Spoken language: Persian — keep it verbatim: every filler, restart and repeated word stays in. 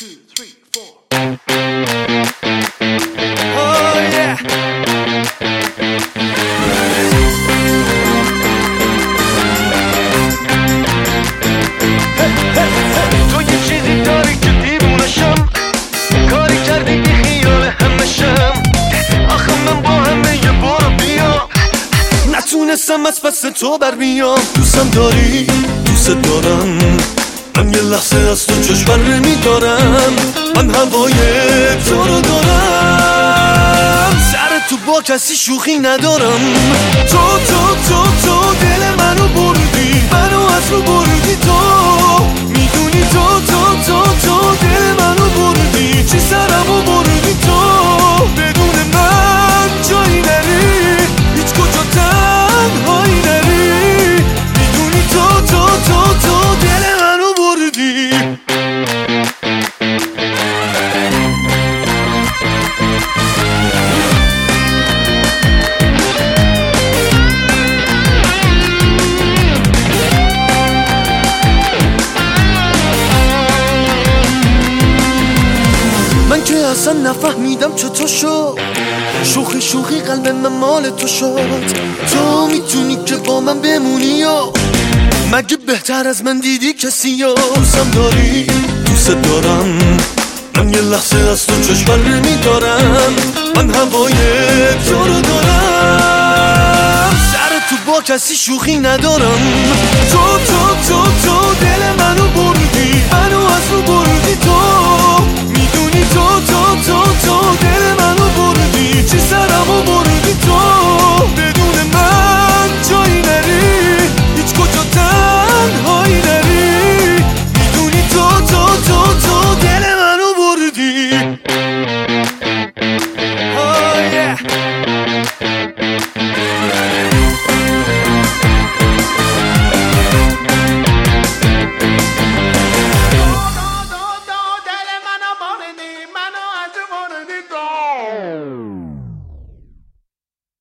تو یه چیزی داری که دیوونشم، کاری کردی بی خیال همشم. آخه من با همه یه برو بیا نتونستم از پس تو بر بیام. دوستم داری، دوست دارم، من یه لحظه از تو چشم بر نمیدارم. من هوای تو رو دارم، سر تو با کسی شوخی ندارم. تو تو تو تو دل منو بردی، منو از رو بردی. تو میدونی تو تو تو تو دل منو بردی، چی سرمو بردی. تو بدون من جایی نری، هیچ کجا تنهایی نری. میدونی تو تو تو تو دل منو بردی. من که اصلا نفهمیدم چطور شد، شوخی شوخی قلب من مال تو شد. تو میتونی که با من بمونی یا مگه بهتر از من دیدی کسی یا؟ دوستم داری، دوست دارم، من یه لحظه از تو چشم بر نمیدارم. من هوای تو رو دارم، سر تو با کسی شوخی ندارم. تو تو تو تو دل منو بردی، منو از رو بردی.